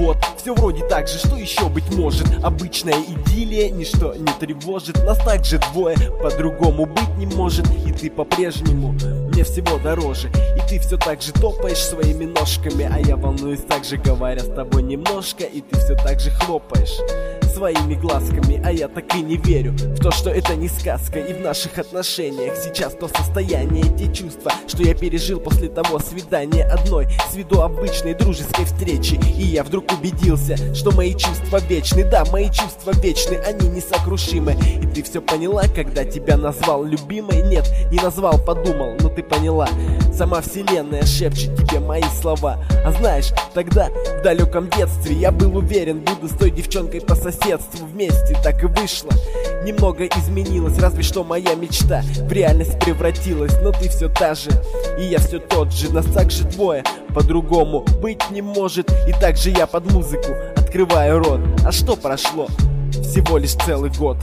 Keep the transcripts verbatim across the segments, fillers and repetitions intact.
вот, все вроде так же, что еще быть может. Обычная идиллия, ничто не тревожит. Нас так же двое, по-другому быть не может. И ты по-прежнему мне всего дороже. И ты все так же топаешь своими ножками, а я волнуюсь так же, говоря с тобой немножко. И ты все так же хлопаешь своими глазками, а я так и не верю в то, что это не сказка. И в наших отношениях сейчас то состояние, те чувства, что я пережил после того свидания одной, с виду обычной дружеской встречи. И я вдруг убедился, что мои чувства вечны. Да, мои чувства вечны, они несокрушимы. И ты все поняла, когда тебя назвал любимой? Нет, не назвал, подумал, но ты поняла. Сама вселенная шепчет тебе мои слова. А знаешь, тогда, в далеком детстве, я был уверен, буду с той девчонкой по соседству вместе. Так и вышло. Немного изменилось, разве что моя мечта в реальность превратилась. Но ты все та же, и я все тот же. Нас так же двое, по-другому быть не может. И так же я под музыку открываю рот. А что прошло? Всего лишь целый год.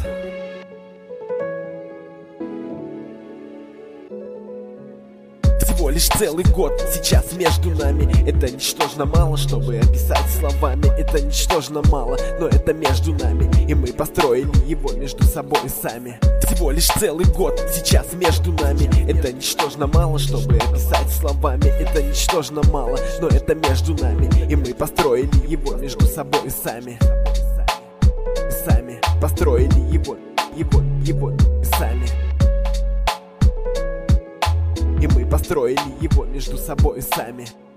Всего лишь целый год сейчас между нами. Это ничтожно мало, чтобы описать словами. Это ничтожно мало, но это между нами. И мы построили его между собой сами. Всего лишь целый год сейчас между нами. Это ничтожно мало, чтобы описать словами. Это ничтожно мало, но это между нами. И мы построили его между собой сами. Сами построили его, его, его сами. И мы построили его между собой сами.